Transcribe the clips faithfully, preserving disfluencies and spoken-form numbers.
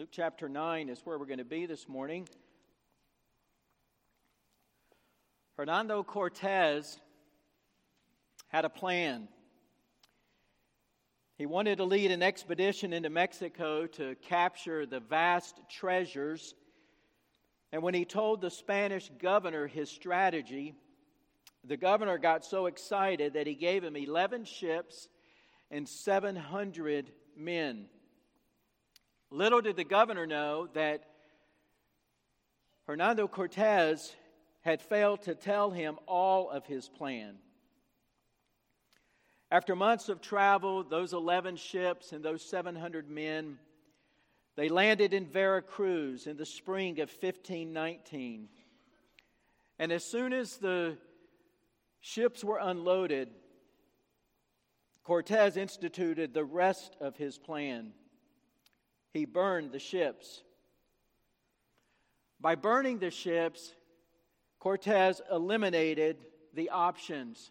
Luke chapter nine is where we're going to be this morning. Hernando Cortez had a plan. He wanted to lead an expedition into Mexico to capture the vast treasures. And when he told the Spanish governor his strategy, the governor got so excited that he gave him eleven ships and seven hundred men. Little did the governor know that Hernando Cortez had failed to tell him all of his plan. After months of travel, those eleven ships and those seven hundred men, they landed in Veracruz in the spring of fifteen nineteen. And as soon as the ships were unloaded, Cortez instituted the rest of his plan. He burned the ships. By burning the ships, Cortez eliminated the options.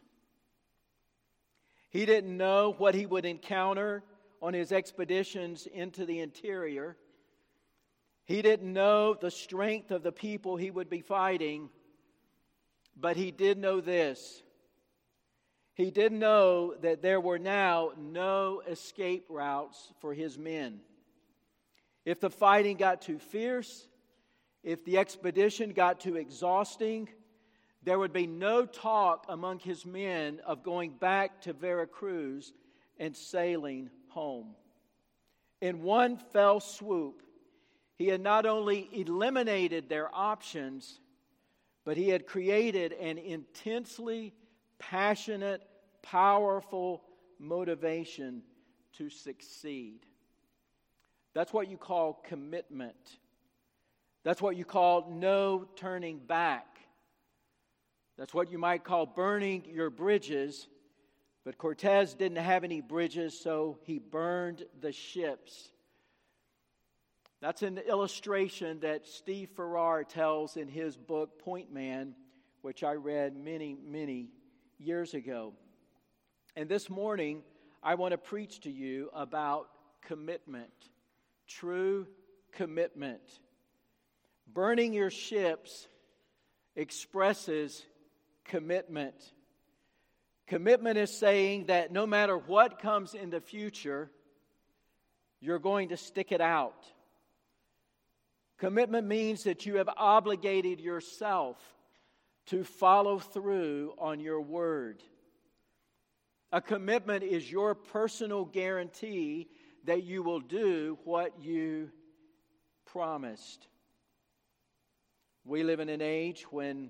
He didn't know what he would encounter on his expeditions into the interior. He didn't know the strength of the people he would be fighting, but he did know this. He did know that there were now no escape routes for his men. If the fighting got too fierce, if the expedition got too exhausting, there would be no talk among his men of going back to Veracruz and sailing home. In one fell swoop, he had not only eliminated their options, but he had created an intensely passionate, powerful motivation to succeed. That's what you call commitment. That's what you call no turning back. That's what you might call burning your bridges. But Cortez didn't have any bridges, so he burned the ships. That's an illustration that Steve Farrar tells in his book, Point Man, which I read many, many years ago. And this morning, I want to preach to you about commitment. True commitment. Burning your ships expresses commitment. Commitment is saying that no matter what comes in the future, you're going to stick it out. Commitment means that you have obligated yourself to follow through on your word. A commitment is your personal guarantee that you will do what you promised. We live in an age when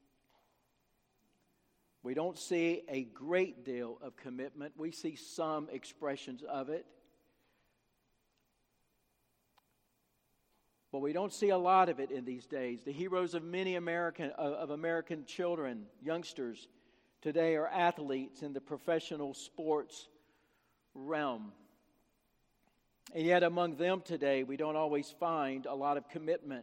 we don't see a great deal of commitment. We see some expressions of it. But we don't see a lot of it in these days. The heroes of many American of American children, youngsters, today are athletes in the professional sports realm. And yet among them today, we don't always find a lot of commitment.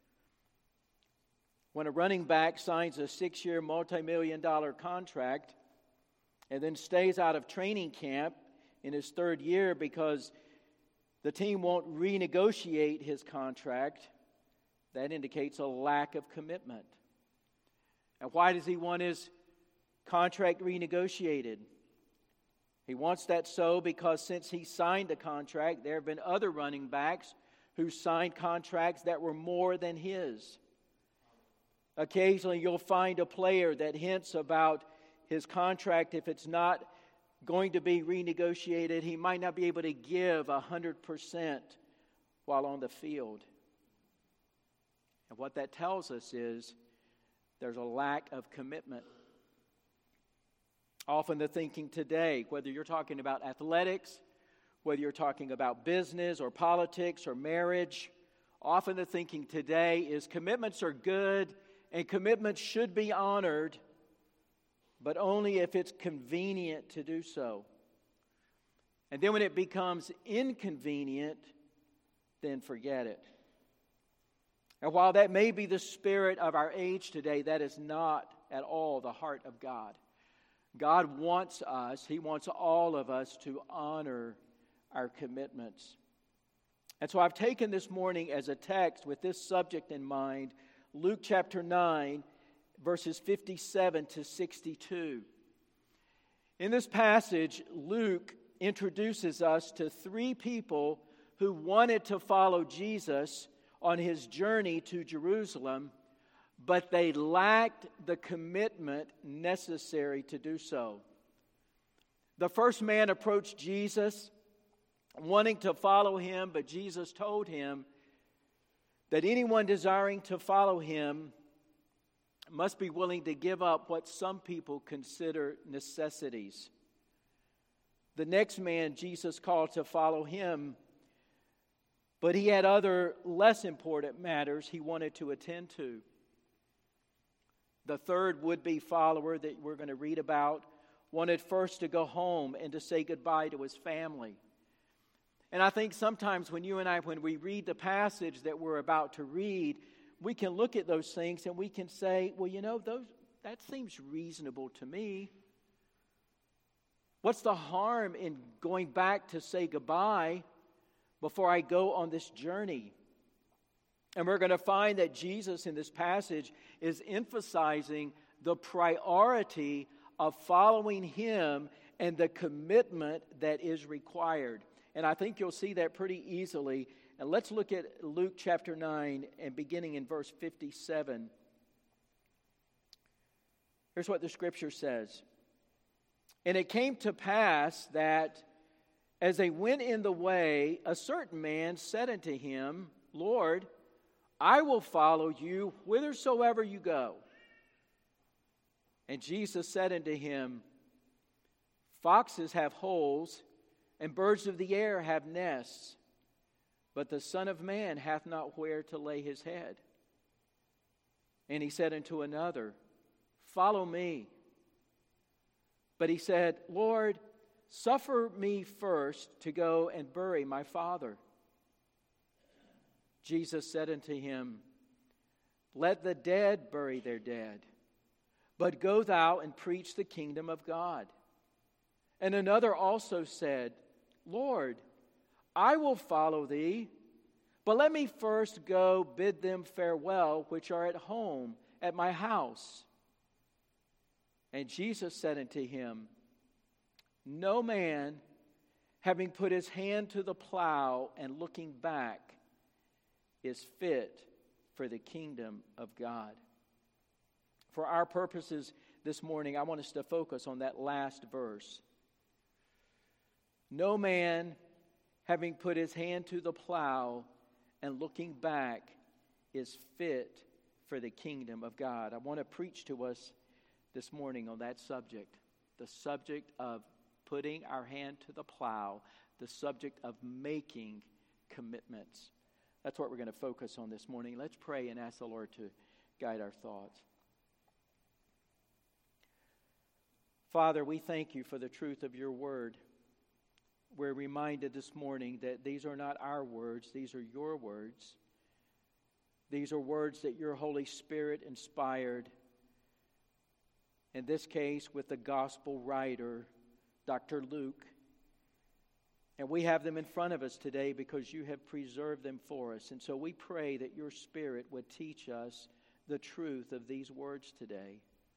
When a running back signs a six-year, multi-million dollar contract and then stays out of training camp in his third year because the team won't renegotiate his contract, that indicates a lack of commitment. And why does he want his contract renegotiated? He wants that so because since he signed the contract, there have been other running backs who signed contracts that were more than his. Occasionally you'll find a player that hints about his contract. If it's not going to be renegotiated, he might not be able to give one hundred percent while on the field. And what that tells us is there's a lack of commitment. Often the thinking today, whether you're talking about athletics, whether you're talking about business or politics or marriage, often the thinking today is commitments are good and commitments should be honored, but only if it's convenient to do so. And then when it becomes inconvenient, then forget it. And while that may be the spirit of our age today, that is not at all the heart of God. God wants us, He wants all of us to honor our commitments. And so I've taken this morning as a text with this subject in mind, Luke chapter nine, verses fifty-seven to sixty-two. In this passage, Luke introduces us to three people who wanted to follow Jesus on his journey to Jerusalem, but they lacked the commitment necessary to do so. The first man approached Jesus, wanting to follow him, but Jesus told him that anyone desiring to follow him must be willing to give up what some people consider necessities. The next man Jesus called to follow him, but he had other less important matters he wanted to attend to. The third would-be follower that we're going to read about wanted first to go home and to say goodbye to his family. And I think sometimes when you and I, when we read the passage that we're about to read, we can look at those things and we can say, well, you know, those that seems reasonable to me. What's the harm in going back to say goodbye before I go on this journey? And we're going to find that Jesus in this passage is emphasizing the priority of following him and the commitment that is required. And I think you'll see that pretty easily. And let's look at Luke chapter nine and beginning in verse fifty-seven. Here's what the scripture says. And it came to pass that as they went in the way, a certain man said unto him, Lord, I will follow you whithersoever you go. And Jesus said unto him, Foxes have holes, and birds of the air have nests, but the Son of Man hath not where to lay his head. And he said unto another, Follow me. But he said, Lord, suffer me first to go and bury my father. Jesus said unto him, Let the dead bury their dead, but go thou and preach the kingdom of God. And another also said, Lord, I will follow thee, but let me first go bid them farewell which are at home at my house. And Jesus said unto him, No man, having put his hand to the plow and looking back, is fit for the kingdom of God. For our purposes this morning, I want us to focus on that last verse. No man, having put his hand to the plow and looking back, is fit for the kingdom of God. I want to preach to us this morning on that subject, the subject of putting our hand to the plow, the subject of making commitments. That's what we're going to focus on this morning. Let's pray and ask the Lord to guide our thoughts. Father, we thank you for the truth of your word. We're reminded this morning that these are not our words, these are your words. These are words that your Holy Spirit inspired, in this case with the gospel writer, Doctor Luke. And we have them in front of us today because you have preserved them for us. And so we pray that your Spirit would teach us the truth of these words today.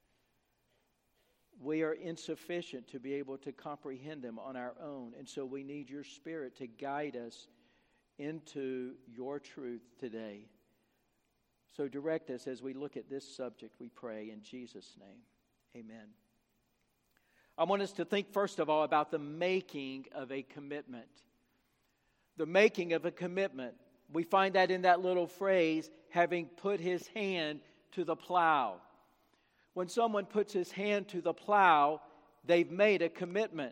We are insufficient to be able to comprehend them on our own. And so we need your Spirit to guide us into your truth today. So direct us as we look at this subject, we pray in Jesus' name. Amen. I want us to think first of all about the making of a commitment. The making of a commitment. We find that in that little phrase, having put his hand to the plow. When someone puts his hand to the plow, they've made a commitment.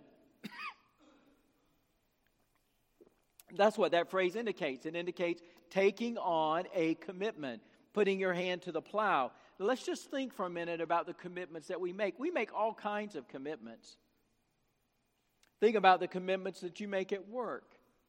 That's what that phrase indicates. It indicates taking on a commitment, putting your hand to the plow. Let's just think for a minute about the commitments that we make. We make all kinds of commitments. Think about the commitments that you make at work.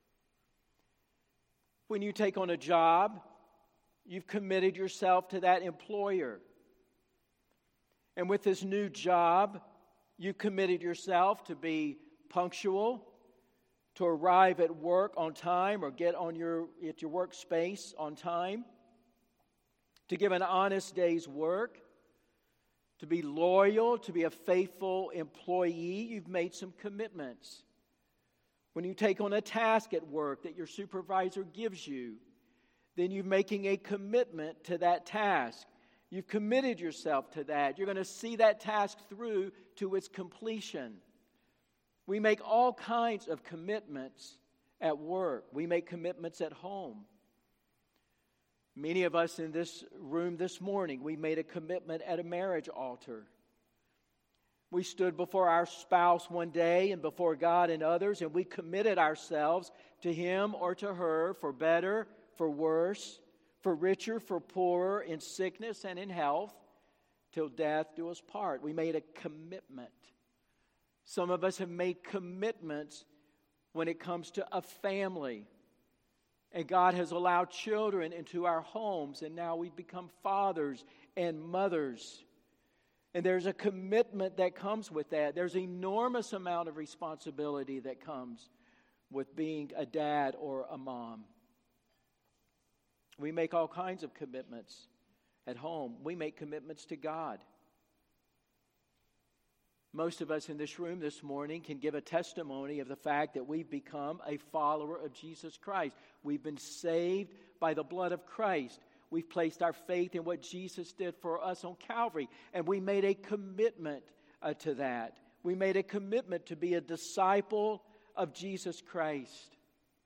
When you take on a job, you've committed yourself to that employer. And with this new job, you've committed yourself to be punctual, to arrive at work on time or get on your at your workspace on time, to give an honest day's work, to be loyal, to be a faithful employee. You've made some commitments. When you take on a task at work that your supervisor gives you, then you're making a commitment to that task. You've committed yourself to that. You're going to see that task through to its completion. We make all kinds of commitments at work. We make commitments at home. Many of us in this room this morning, we made a commitment at a marriage altar. We stood before our spouse one day and before God and others, and we committed ourselves to him or to her for better, for worse, for richer, for poorer, in sickness and in health, till death do us part. We made a commitment. Some of us have made commitments when it comes to a family. And God has allowed children into our homes, and now we've become fathers and mothers. And there's a commitment that comes with that. There's an enormous amount of responsibility that comes with being a dad or a mom. We make all kinds of commitments at home. We make commitments to God. Most of us in this room this morning can give a testimony of the fact that we've become a follower of Jesus Christ. We've been saved by the blood of Christ. We've placed our faith in what Jesus did for us on Calvary, and we made a commitment uh, to that. We made a commitment to be a disciple of Jesus Christ.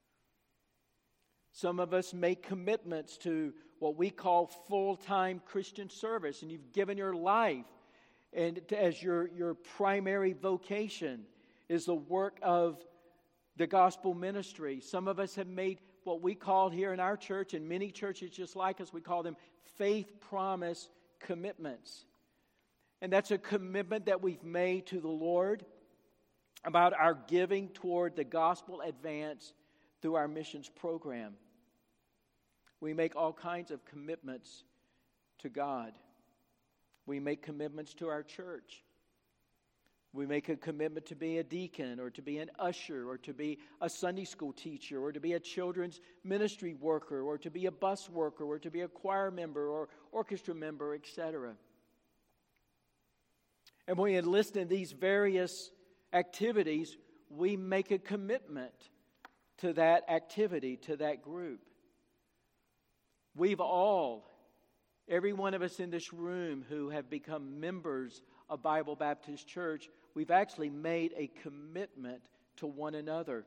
Some of us make commitments to what we call full-time Christian service, and you've given your life and as your, your primary vocation is the work of the gospel ministry. Some of us have made what we call here in our church, and many churches just like us, we call them faith promise commitments. And that's a commitment that we've made to the Lord about our giving toward the gospel advance through our missions program. We make all kinds of commitments to God. We make commitments to our church. We make a commitment to be a deacon or to be an usher or to be a Sunday school teacher or to be a children's ministry worker or to be a bus worker or to be a choir member or orchestra member, et cetera. And when we enlist in these various activities, we make a commitment to that activity, to that group. We've all, every one of us in this room who have become members of Bible Baptist Church, we've actually made a commitment to one another.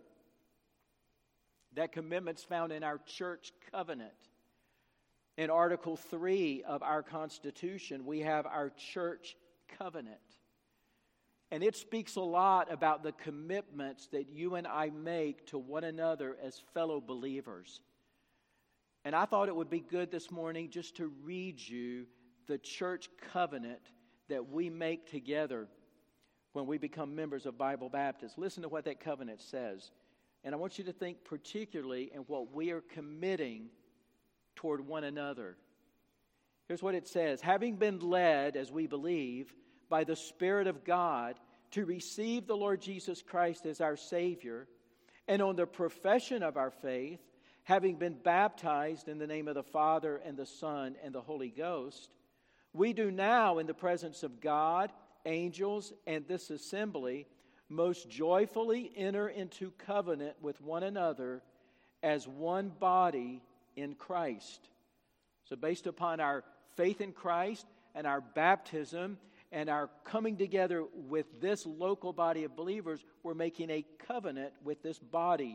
That commitment's found in our church covenant. In Article three of our Constitution, we have our church covenant. And it speaks a lot about the commitments that you and I make to one another as fellow believers. And I thought it would be good this morning just to read you the church covenant that we make together when we become members of Bible Baptist. Listen to what that covenant says. And I want you to think particularly in what we are committing toward one another. Here's what it says. Having been led, as we believe, by the Spirit of God to receive the Lord Jesus Christ as our Savior, and on the profession of our faith, having been baptized in the name of the Father and the Son and the Holy Ghost, we do now in the presence of God, angels, and this assembly most joyfully enter into covenant with one another as one body in Christ. So based upon our faith in Christ and our baptism and our coming together with this local body of believers, we're making a covenant with this body.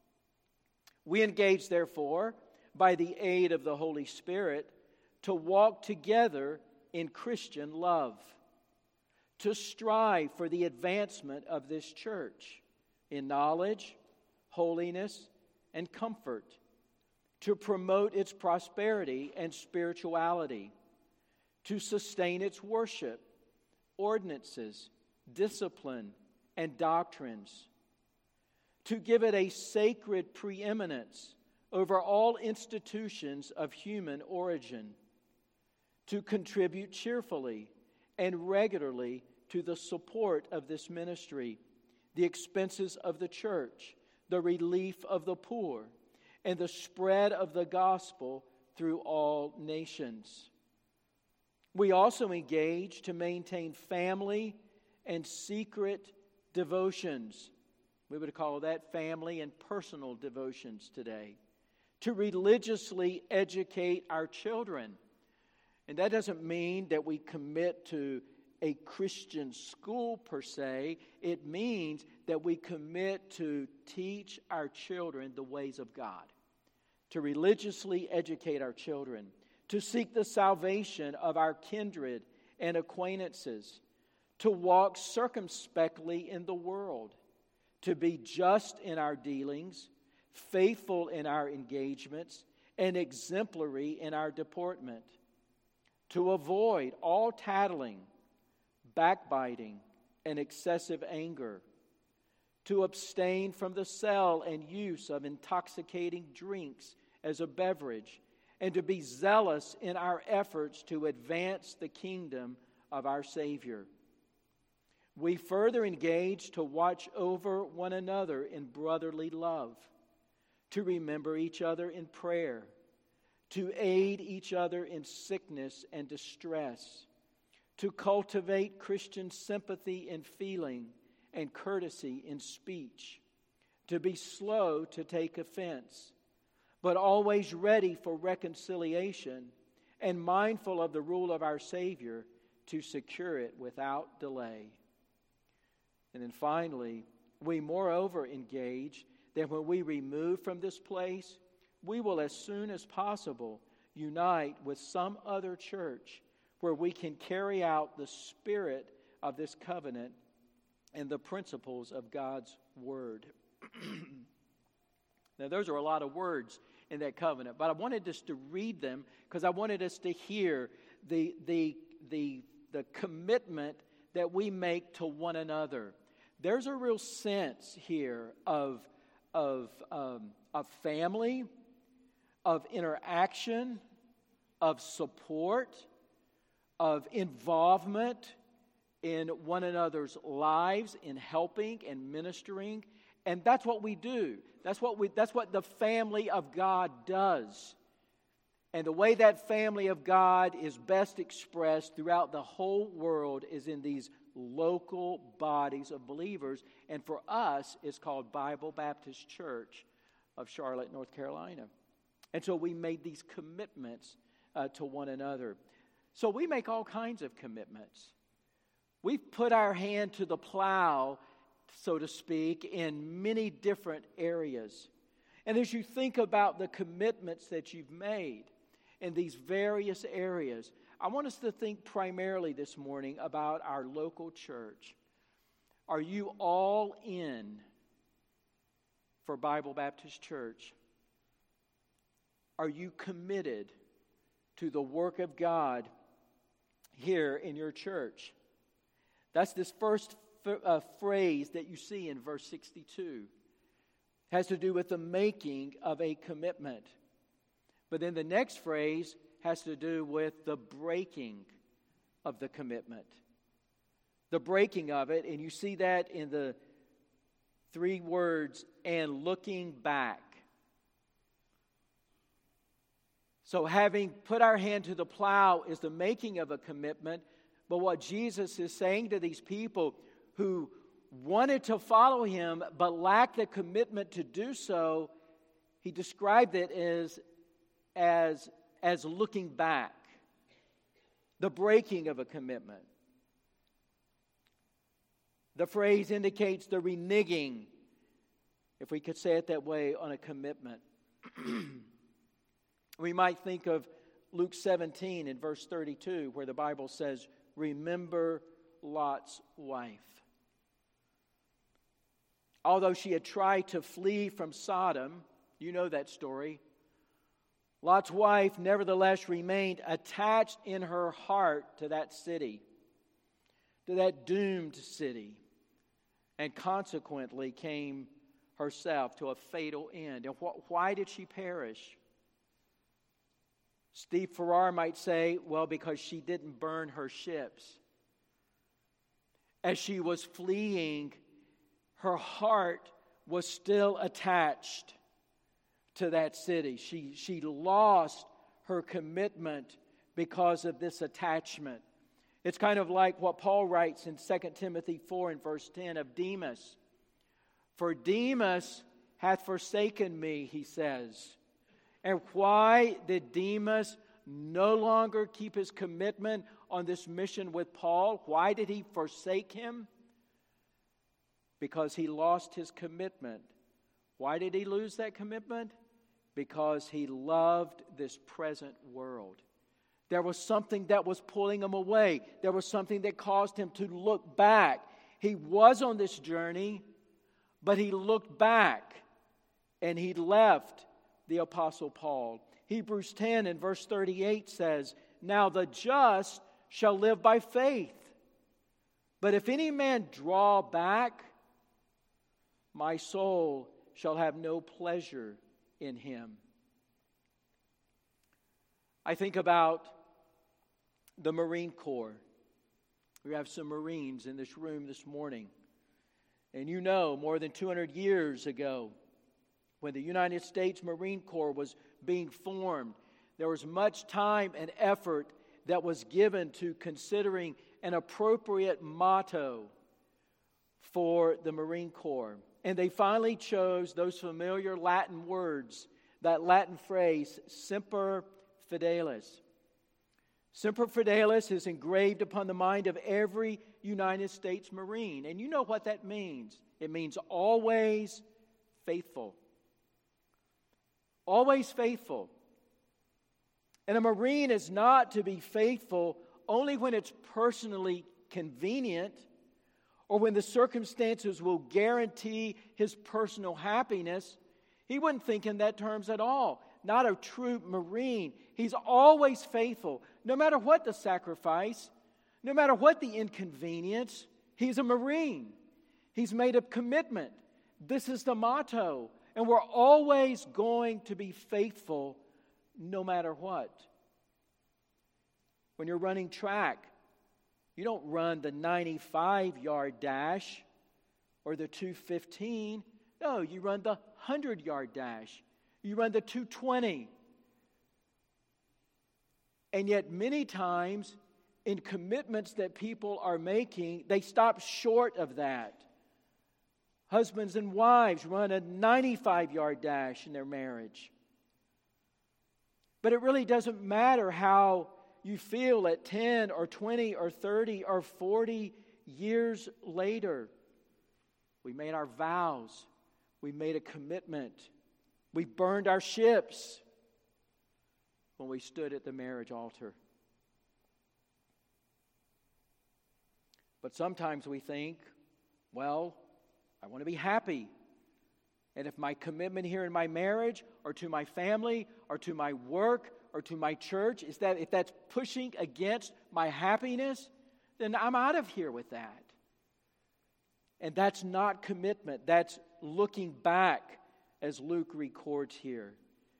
We engage, therefore, by the aid of the Holy Spirit, to walk together in Christian love, to strive for the advancement of this church in knowledge, holiness, and comfort, to promote its prosperity and spirituality, to sustain its worship, ordinances, discipline, and doctrines, to give it a sacred preeminence over all institutions of human origin, to contribute cheerfully and regularly to the support of this ministry, the expenses of the church, the relief of the poor, and the spread of the gospel through all nations. We also engage to maintain family and secret devotions. We would call that family and personal devotions today. To religiously educate our children. And that doesn't mean that we commit to a Christian school per se. It means that we commit to teach our children the ways of God. To religiously educate our children. To seek the salvation of our kindred and acquaintances. To walk circumspectly in the world. To be just in our dealings, faithful in our engagements, and exemplary in our deportment. To avoid all tattling, backbiting, and excessive anger. To abstain from the sale and use of intoxicating drinks as a beverage, and to be zealous in our efforts to advance the kingdom of our Savior. We further engage to watch over one another in brotherly love, to remember each other in prayer, to aid each other in sickness and distress, to cultivate Christian sympathy in feeling and courtesy in speech, to be slow to take offense, but always ready for reconciliation and mindful of the rule of our Savior to secure it without delay. And then finally, we moreover engage that when we remove from this place, we will as soon as possible unite with some other church where we can carry out the spirit of this covenant and the principles of God's Word. Now, those are a lot of words in that covenant, but I wanted us to read them because I wanted us to hear the, the, the, the commitment that we make to one another. There's a real sense here of, of, um, of family, of interaction, of support, of involvement in one another's lives, in helping and ministering. And that's what we do. That's what we that's what the family of God does. And the way that family of God is best expressed throughout the whole world is in these local bodies of believers. And for us, it's called Bible Baptist Church of Charlotte, North Carolina. And so we made these commitments uh, to one another. So we make all kinds of commitments. We've put our hand to the plow, so to speak, in many different areas. And as you think about the commitments that you've made in these various areas, I want us to think primarily this morning about our local church. Are you all in for Bible Baptist Church? Are you committed to the work of God here in your church? That's this first f- uh, phrase that you see in verse sixty-two. It has to do with the making of a commitment. But then the next phrase has to do with the breaking of the commitment. The breaking of it, and you see that in the three words, and looking back. So having put our hand to the plow is the making of a commitment. But what Jesus is saying to these people who wanted to follow him but lacked the commitment to do so, he described it as, as, as looking back. The breaking of a commitment. The phrase indicates the reneging, if we could say it that way, on a commitment. We might think of Luke seventeen in verse thirty-two, where the Bible says, "Remember Lot's wife." Although she had tried to flee from Sodom, you know that story, Lot's wife nevertheless remained attached in her heart to that city, to that doomed city, and consequently came herself to a fatal end. And wh- why did she perish? Steve Farrar might say, well, because she didn't burn her ships. As she was fleeing, her heart was still attached to that city. She, she lost her commitment because of this attachment. It's kind of like what Paul writes in Second Timothy four and verse ten of Demas. For Demas hath forsaken me, he says. And why did Demas no longer keep his commitment on this mission with Paul? Why did he forsake him? Because he lost his commitment. Why did he lose that commitment? Because he loved this present world. There was something that was pulling him away. There was something that caused him to look back. He was on this journey, but he looked back and he left the Apostle Paul. Hebrews ten and verse thirty-eight says, Now the just shall live by faith. But if any man draw back, my soul shall have no pleasure in him. I think about the Marine Corps. We have some Marines in this room this morning. And you know, more than two hundred years ago, when the United States Marine Corps was being formed, there was much time and effort that was given to considering an appropriate motto for the Marine Corps. And they finally chose those familiar Latin words, that Latin phrase, Semper Fidelis. Semper Fidelis is engraved upon the mind of every United States Marine. And you know what that means. It means always faithful. Always faithful. And a Marine is not to be faithful only when it's personally convenient or when the circumstances will guarantee his personal happiness. He wouldn't think in that terms at all. Not a true Marine. He's always faithful. No matter what the sacrifice, no matter what the inconvenience, he's a Marine. He's made a commitment. This is the motto. And we're always going to be faithful no matter what. When you're running track, you don't run the ninety-five-yard dash or the two fifteen. No, you run the hundred-yard dash. You run the two twenty. And yet many times in commitments that people are making, they stop short of that. Husbands and wives run a ninety-five-yard dash in their marriage. But it really doesn't matter how you feel at ten or twenty or thirty or forty years later. We made our vows. We made a commitment. We burned our ships when we stood at the marriage altar. But sometimes we think, well, I want to be happy. And if my commitment here in my marriage or to my family or to my work or to my church, is that if that's pushing against my happiness, then I'm out of here with that. And that's not commitment. That's looking back, as Luke records here.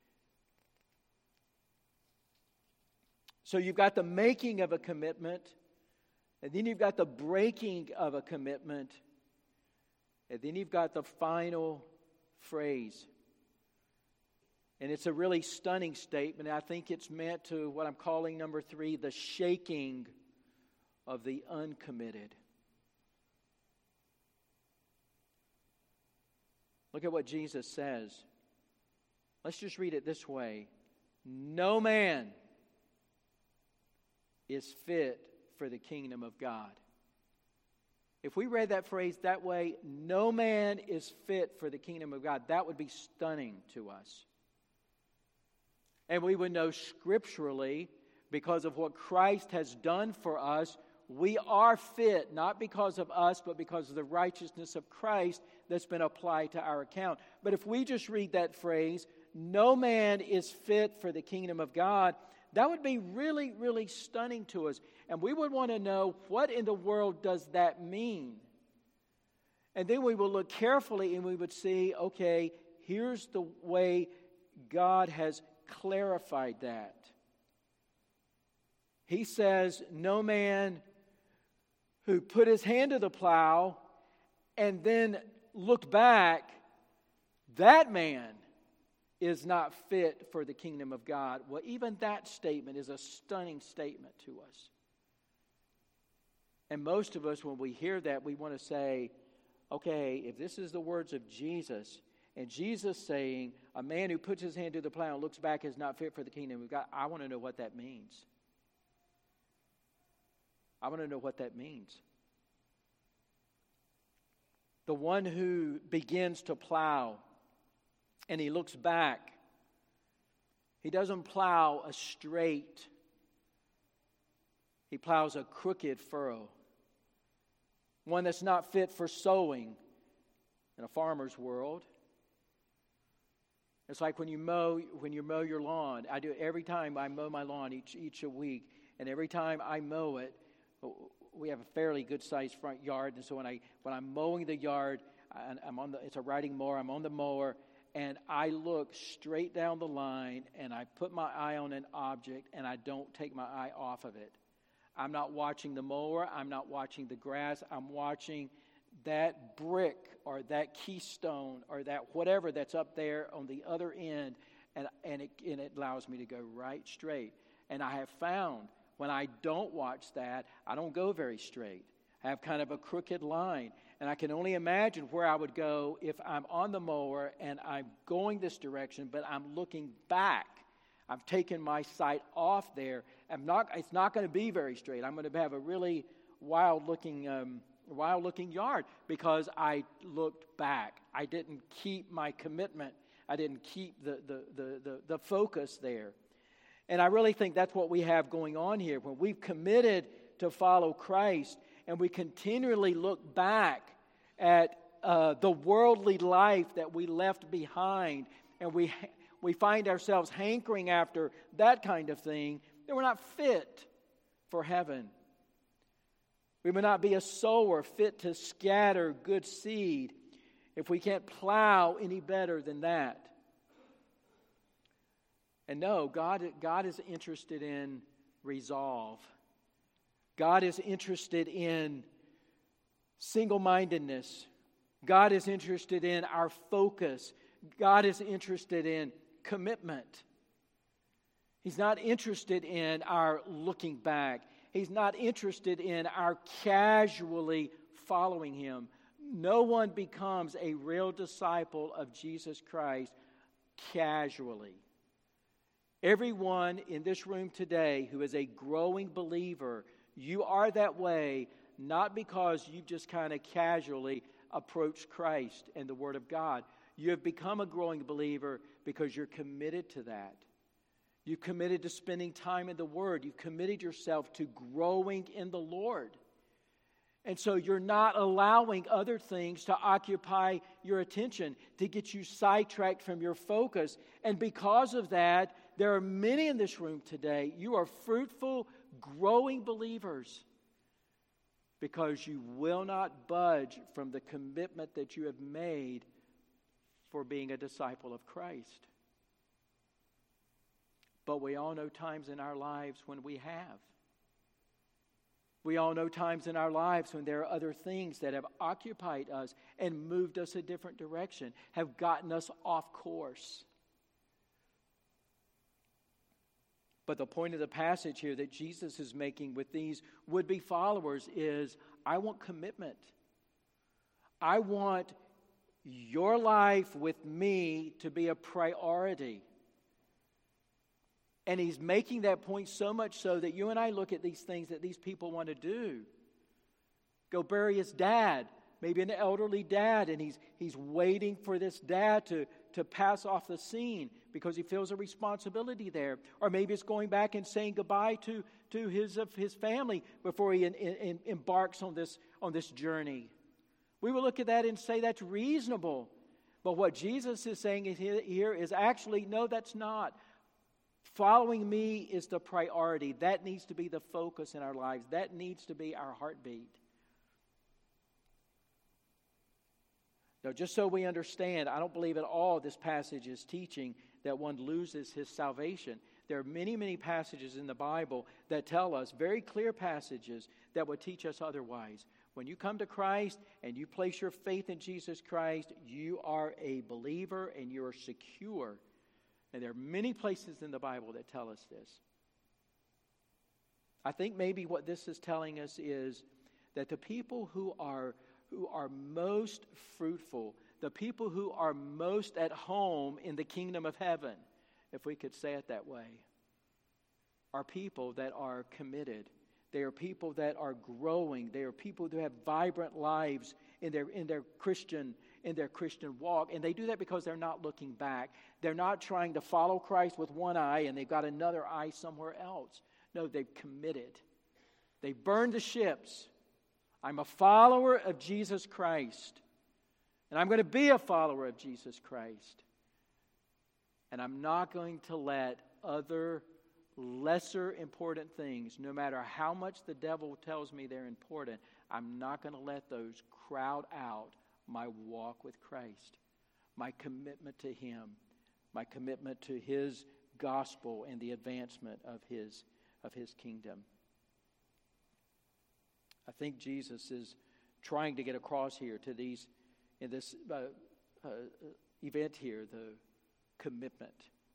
So you've got the making of a commitment, and then you've got the breaking of a commitment, and then you've got the final phrase. And it's a really stunning statement. I think it's meant to what I'm calling number three, the shaking of the uncommitted. Look at what Jesus says. Let's just read it this way. No man is fit for the kingdom of God. If we read that phrase that way, no man is fit for the kingdom of God, that would be stunning to us. And we would know scripturally, because of what Christ has done for us, we are fit, not because of us, but because of the righteousness of Christ that's been applied to our account. But if we just read that phrase, no man is fit for the kingdom of God, that would be really, really stunning to us. And we would want to know, what in the world does that mean? And then we will look carefully and we would see, okay, here's the way God has clarified that. He says, no man who put his hand to the plow and then looked back that man is not fit for the kingdom of God. Well, even that statement is a stunning statement to us. And most of us, when we hear that, we want to say, okay, if this is the words of Jesus, and Jesus saying, a man who puts his hand to the plow and looks back is not fit for the kingdom of God, I want to know what that means. I want to know what that means. The one who begins to plow and he looks back, he doesn't plow a straight, he plows a crooked furrow. One that's not fit for sowing in a farmer's world. It's like when you mow when you mow your lawn. I do it every time I mow my lawn each each a week, and every time I mow it, we have a fairly good sized front yard, and so when I when I'm mowing the yard, I'm on the it's a riding mower. I'm on the mower, and I look straight down the line, and I put my eye on an object, and I don't take my eye off of it. I'm not watching the mower. I'm not watching the grass. I'm watching that brick or that keystone or that whatever that's up there on the other end, and, and, it, and it allows me to go right straight. And I have found when I don't watch that, I don't go very straight. I have kind of a crooked line. And I can only imagine where I would go if I'm on the mower and I'm going this direction, but I'm looking back. I've taken my sight off there. I'm not, it's not going to be very straight. I'm going to have a really wild-looking um, wild-looking yard because I looked back. I didn't keep my commitment. I didn't keep the, the, the, the, the focus there. And I really think that's what we have going on here. When we've committed to follow Christ and we continually look back at uh, the worldly life that we left behind, and we we find ourselves hankering after that kind of thing, then we're not fit for heaven. We may not be a sower fit to scatter good seed if we can't plow any better than that. And no, God, God is interested in resolve. God is interested in single-mindedness. God is interested in our focus. God is interested in commitment. He's not interested in our looking back. He's not interested in our casually following Him. No one becomes a real disciple of Jesus Christ casually. Everyone in this room today who is a growing believer, you are that way not because you've just kind of casually approached Christ and the Word of God. You have become a growing believer because you're committed to that. You've committed to spending time in the Word. You've committed yourself to growing in the Lord. And so you're not allowing other things to occupy your attention, to get you sidetracked from your focus. And because of that, there are many in this room today. You are fruitful, growing believers because you will not budge from the commitment that you have made for being a disciple of Christ. But we all know times in our lives when we have. We all know times in our lives when there are other things that have occupied us and moved us a different direction, have gotten us off course. But the point of the passage here that Jesus is making with these would-be followers is, I want commitment. I want your life with me to be a priority. And he's making that point so much so that you and I look at these things that these people want to do. Go bury his dad, maybe an elderly dad, and he's he's waiting for this dad to, to pass off the scene because he feels a responsibility there. Or maybe it's going back and saying goodbye to, to his, uh, his family before he in, in, embarks on this, on this journey. We will look at that and say that's reasonable. But what Jesus is saying here is actually, no, that's not. Following me is the priority. That needs to be the focus in our lives. That needs to be our heartbeat. Now, just so we understand, I don't believe at all this passage is teaching that one loses his salvation. There are many, many passages in the Bible that tell us, very clear passages that would teach us otherwise. When you come to Christ and you place your faith in Jesus Christ, you are a believer and you are secure. And there are many places in the Bible that tell us this. I think maybe what this is telling us is that the people who are who are most fruitful, the people who are most at home in the kingdom of heaven, if we could say it that way, are people that are committed. They are people that are growing. They are people who have vibrant lives in their in their Christian in their Christian walk. And they do that because they're not looking back. They're not trying to follow Christ with one eye and they've got another eye somewhere else. No, they've committed. They burned the ships. I'm a follower of Jesus Christ. And I'm going to be a follower of Jesus Christ. And I'm not going to let other lesser important things, no matter how much the devil tells me they're important, I'm not going to let those crowd out my walk with Christ, my commitment to Him, my commitment to His gospel and the advancement of His, of His kingdom. I think Jesus is trying to get across here to these, in this uh, uh, event here, the commitment.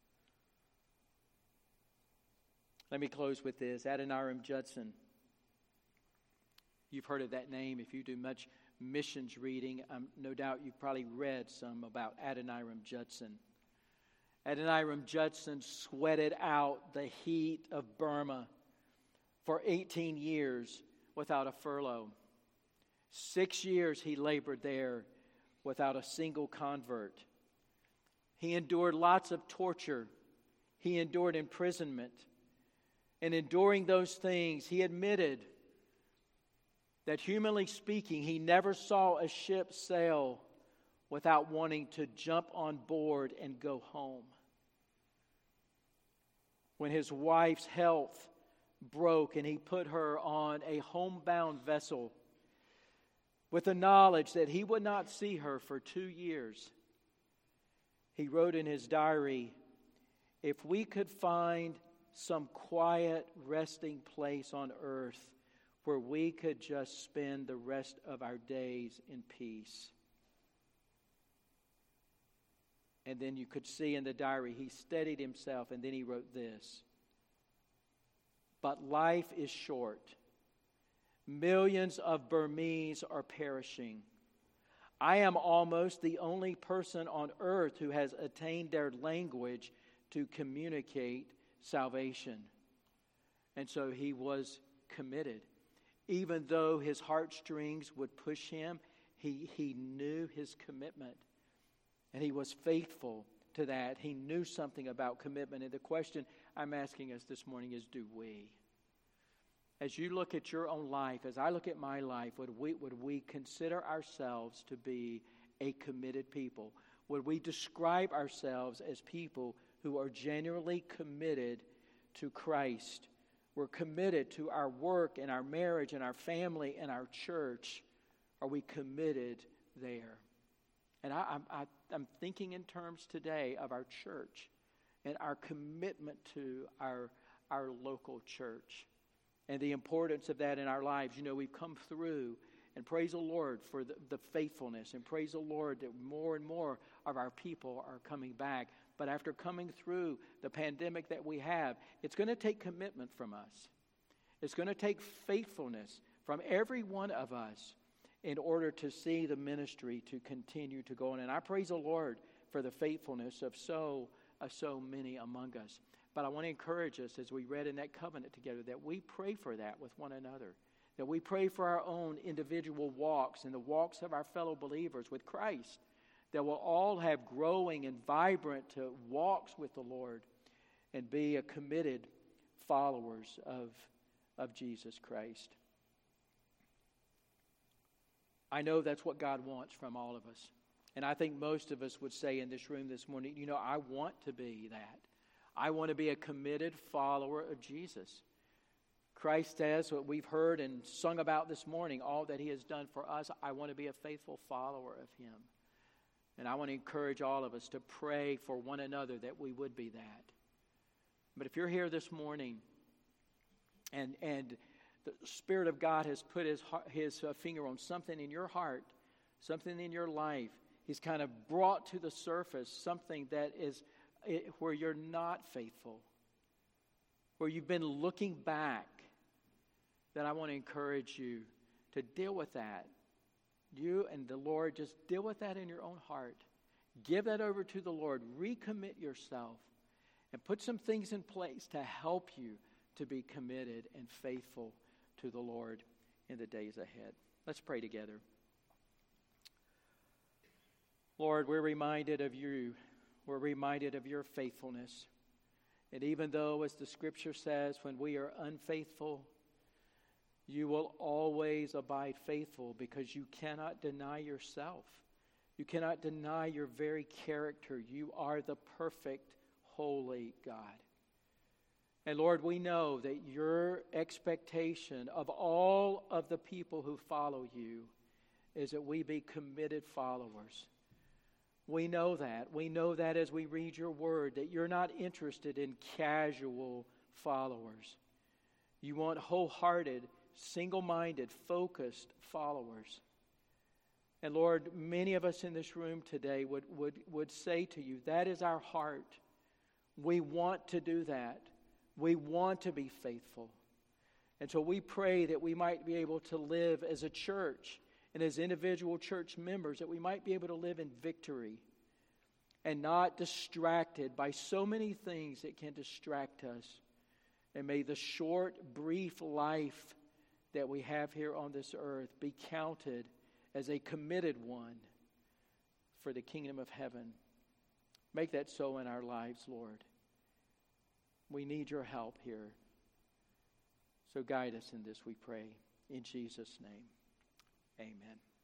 Let me close with this. Adoniram Judson. You've heard of that name. If you do much missions reading, um, no doubt you've probably read some about Adoniram Judson. Adoniram Judson sweated out the heat of Burma for eighteen years without a furlough. Six years he labored there without a single convert. He endured lots of torture. He endured imprisonment. And enduring those things, he admitted that, humanly speaking, he never saw a ship sail without wanting to jump on board and go home. When his wife's health broke and he put her on a homebound vessel with the knowledge that he would not see her for two years, he wrote in his diary, "If we could find some quiet resting place on earth where we could just spend the rest of our days in peace." And then you could see in the diary, he steadied himself and then he wrote this: "But life is short. Millions of Burmese are perishing. I am almost the only person on earth who has attained their language to communicate salvation." And so he was committed. Even though his heartstrings would push him, he, he knew his commitment. And he was faithful to that. He knew something about commitment. And the question I'm asking us this morning is, do we? As you look at your own life, as I look at my life, would we, would we consider ourselves to be a committed people? Would we describe ourselves as people who are genuinely committed to Christ? We're committed to our work and our marriage and our family and our church. Are we committed there? And I, I, I'm thinking in terms today of our church and our commitment to our, our local church and the importance of that in our lives. You know, we've come through, and praise the Lord for the, the faithfulness, and praise the Lord that more and more of our people are coming back. But after coming through the pandemic that we have, it's going to take commitment from us. It's going to take faithfulness from every one of us in order to see the ministry to continue to go on. And I praise the Lord for the faithfulness of so, of so many among us. But I want to encourage us, as we read in that covenant together, that we pray for that with one another. That we pray for our own individual walks and the walks of our fellow believers with Christ. That we'll all have growing and vibrant uh, walks with the Lord and be a committed followers of, of Jesus Christ. I know that's what God wants from all of us. And I think most of us would say in this room this morning, you know, I want to be that. I want to be a committed follower of Jesus. Christ says what we've heard and sung about this morning, all that He has done for us. I want to be a faithful follower of Him. And I want to encourage all of us to pray for one another that we would be that. But if you're here this morning and and the Spirit of God has put his, his uh, finger on something in your heart, something in your life. He's kind of brought to the surface something that is it, where you're not faithful, where you've been looking back, then I want to encourage you to deal with that. You and the Lord, just deal with that in your own heart. Give that over to the Lord. Recommit yourself and put some things in place to help you to be committed and faithful to the Lord in the days ahead. Let's pray together. Lord, we're reminded of you. We're reminded of your faithfulness. And even though, as the Scripture says, when we are unfaithful, you will always abide faithful because you cannot deny yourself. You cannot deny your very character. You are the perfect, holy God. And Lord, we know that your expectation of all of the people who follow you is that we be committed followers. We know that. We know that as we read your word, that you're not interested in casual followers. You want wholehearted, single-minded, focused followers. And Lord, many of us in this room today would, would, would say to you, that is our heart. We want to do that. We want to be faithful. And so we pray that we might be able to live as a church and as individual church members, that we might be able to live in victory and not distracted by so many things that can distract us. And may the short, brief life that we have here on this earth be counted as a committed one for the kingdom of heaven. Make that so in our lives, Lord. We need your help here. So guide us in this, we pray. In Jesus' name, amen.